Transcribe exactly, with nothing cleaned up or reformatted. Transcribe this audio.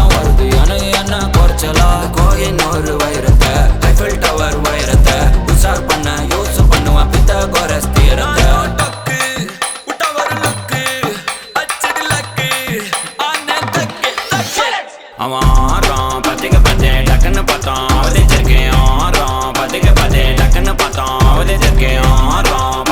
தான் வருது எனக்கு என்ன குறைச்சலா கோயினூர் வைரத்தை ஐஃபில் டவர் வைரத்தை உஷார் பண்ண யூஸ் பண்ணுவான் பித்தாகோரஸ் தியரத்தை அவன் ஆறான் பத்திக்க பத்தே டக்குன்னு பார்த்தான் அவதே இருக்கேன் ஆறான் பத்திக்க பத்தே டக்குன்னு பார்த்தான் அவதே இருக்கேன்